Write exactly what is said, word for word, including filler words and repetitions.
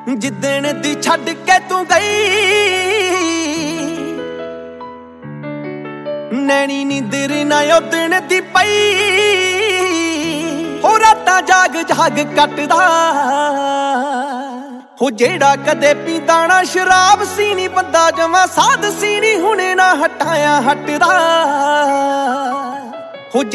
ਜਿੱਦਣ ਦੀ ਛੱਡ ਕੇ ਤੂੰ ਗਈ ਨੈਣੀ ਨੀਂਦਰ ਨਾ ਉਦਣ ਦੀ ਪਈ ਹੋ ਰਾਤਾਂ ਜਾਗ ਜਾਗ ਕੱਟਦਾ ਹੋ ਜਿਹੜਾ ਕਦੇ ਪੀਂਦਾ ਨਾ ਸ਼ਰਾਬ ਸੀ ਨੀ ਬੰਦਾ ਜਮਾਂ ਸਾਧ ਸੀ ਨੀ ਹੁਣੇ ਨਾ ਹਟਾਇਆ ਹਟਦਾ।